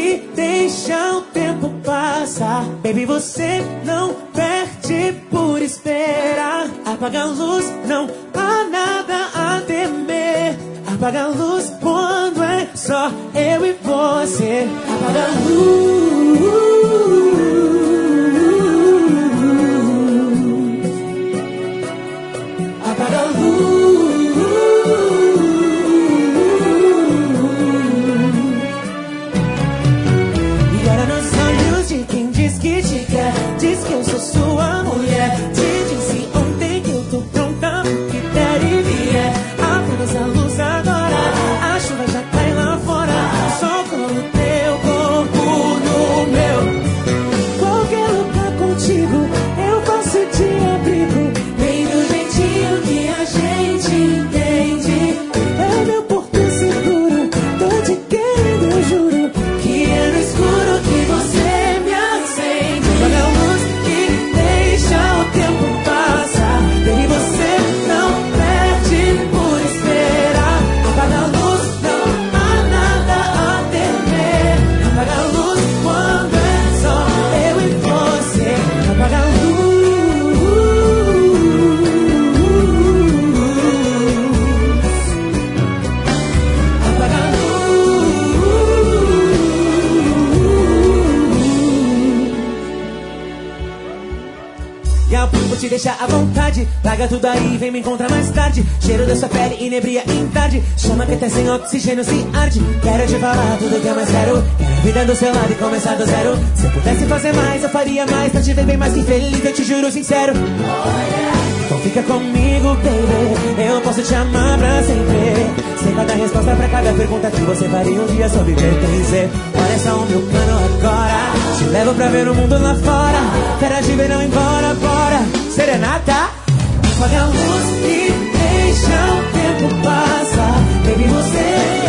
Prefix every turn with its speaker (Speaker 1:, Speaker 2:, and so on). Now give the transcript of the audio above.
Speaker 1: que deixa o tempo passar. Baby, você não perde por esperar. Apaga a luz, não há nada a temer. Apaga a luz quando é só eu e você. Apaga a luz. Apaga a luz. E olha nos olhos de quem diz que te quer. Diz que eu sou sua mulher. Te disse ontem que eu tô pronta pro que der e vier. Apaga a luz agora. A chuva já cai lá fora. Só com o teu corpo no meu. Qualquer lugar contigo eu posso te abrigo. Bem do jeitinho que a gente entende. É meu porto seguro. Tô te querendo, eu juro. Que é no escuro que você me acende. Apaga a luz que deixa o tempo passar. Baby, você não perde por esperar. Apaga a luz, não há nada a temer. Apaga a luz quando é só eu e você. Apaga a luz. Apaga a luz. E eu vou te deixar à vontade. Larga tudo aí, vem me encontrar mais tarde. Cheiro da sua pele, inebria em tarde. Chama que até sem oxigênio se arde. Quero te falar tudo que eu mais quero. Quero a vida do seu lado e começar do zero. Se eu pudesse fazer mais, eu faria mais. Pra te ver bem mais que feliz, eu te juro sincero. Então fica comigo, baby. Eu posso te amar pra sempre. Sem cada resposta pra cada pergunta que você faria um dia sobre pertencer. Olha só o meu plano agora. Te levo pra ver o mundo lá fora. Férias de verão embora, bora. Serenata. Apaga a luz e deixa o tempo passar. Baby, você